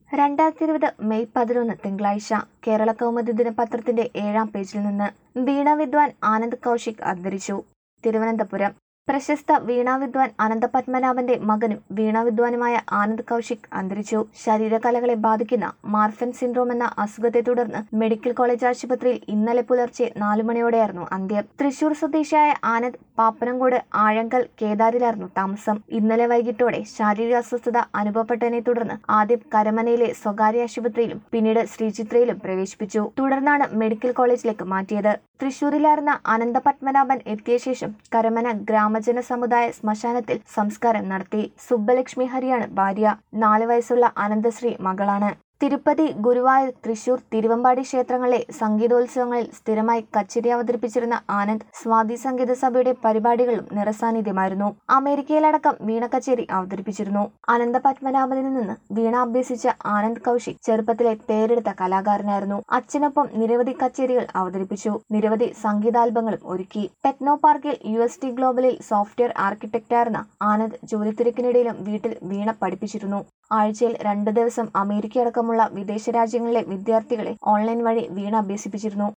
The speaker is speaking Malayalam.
2020 മെയ് 11 തിങ്കളാഴ്ച കേരള കൗമുദി ദിനപത്രത്തിന്റെ 7-ാം പേജിൽ നിന്ന് വീണ വിദ്വാൻ ആനന്ദ് കൗശിക് അന്തരിച്ചു. തിരുവനന്തപുരം പ്രശസ്ത വീണാ വിദ്വാൻ അനന്തപത്മനാഭന്റെ മകനും വീണാ വിദ്വാനുമായ ആനന്ദ് കൗശിക് അന്തരിച്ചു. ശരീരകലകളെ ബാധിക്കുന്ന മാർഫൻ സിൻഡ്രോം എന്ന അസുഖത്തെ തുടർന്ന് മെഡിക്കൽ കോളേജ് ആശുപത്രിയിൽ ഇന്നലെ പുലർച്ചെ 4 മണിയോടെയായിരുന്നു അന്ത്യം. തൃശൂർ സ്വദേശിയായ ആനന്ദ് പാപ്പനംകോട് ആഴങ്കൽ കേദാരിലായിരുന്നു താമസം. ഇന്നലെ വൈകിട്ടോടെ ശാരീരിക അസ്വസ്ഥത അനുഭവപ്പെട്ടതിനെ തുടർന്ന് ആദ്യം കരമനയിലെ സ്വകാര്യ ആശുപത്രിയിലും പിന്നീട് ശ്രീചിത്രയിലും പ്രവേശിപ്പിച്ചു. തുടർന്നാണ് മെഡിക്കൽ കോളേജിലേക്ക് മാറ്റിയത്. തൃശൂരിലായിരുന്ന അനന്തപത്മനാഭൻ എത്തിയ ശേഷം കരമന ഗ്രാമജന സമുദായ ശ്മശാനത്തിൽ സംസ്കാരം നടത്തി. സുബ്ബലക്ഷ്മി ഹരിയാണ് ഭാര്യ. 4 വയസ്സുള്ള അനന്തശ്രീ മകളാണ്. തിരുപ്പതി, ഗുരുവായൂർ, തൃശൂർ, തിരുവമ്പാടി ക്ഷേത്രങ്ങളിലെ സംഗീതോത്സവങ്ങളിൽ സ്ഥിരമായി കച്ചേരി അവതരിപ്പിച്ചിരുന്ന ആനന്ദ് സ്വാതി സംഗീത സഭയുടെ പരിപാടികളിലും നിറസാന്നിധ്യമായിരുന്നു. അമേരിക്കയിലടക്കം വീണ കച്ചേരി അവതരിപ്പിച്ചിരുന്നു. അനന്തപത്മനാഭനിൽ നിന്ന് വീണ അഭ്യസിച്ച ആനന്ദ് കൗശിക് ചെറുപ്പത്തിലെ പേരെടുത്ത കലാകാരനായിരുന്നു. അച്ഛനൊപ്പം നിരവധി കച്ചേരികൾ അവതരിപ്പിച്ചു. നിരവധി സംഗീതാൽബങ്ങളും ഒരുക്കി. ടെക്നോ പാർക്കിൽ UST ഗ്ലോബലിൽ സോഫ്റ്റ്വെയർ ആർക്കിടെക്റ്റായിരുന്ന ആനന്ദ് ജോലിത്തിരക്കിനിടയിലും വീട്ടിൽ വീണ പഠിപ്പിച്ചിരുന്നു. ആഴ്ചയിൽ 2 ദിവസം അമേരിക്കയടക്കമുള്ള വിദേശ രാജ്യങ്ങളിലെ വിദ്യാർത്ഥികളെ ഓൺലൈൻ വഴി വീണ അഭ്യസിപ്പിച്ചിരുന്നു.